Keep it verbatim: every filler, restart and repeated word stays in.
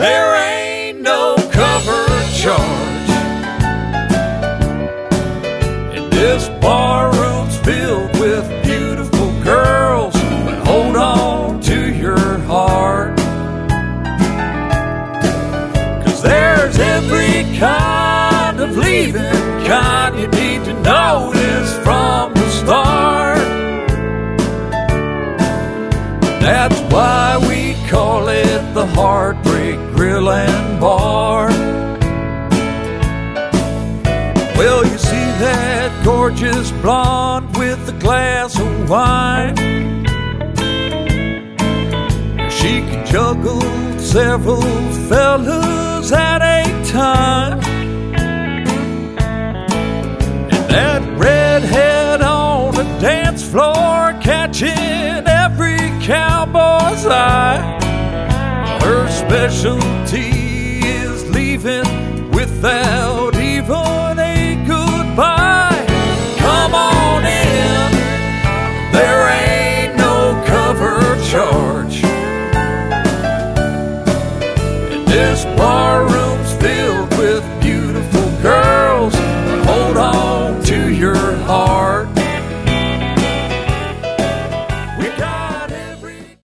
There ain't no cover charge, and this bar room's filled with beautiful girls. But hold on to your heart, 'cause there's every kind of leaving kind you need to notice from the start. That's why we call it the Heartbreak Grill and Bar. Well, you see that gorgeous blonde with a glass of wine? She can juggle several fellas at a time. And that redhead on the dance floor catching every cowboy's eye. Her specialty is leaving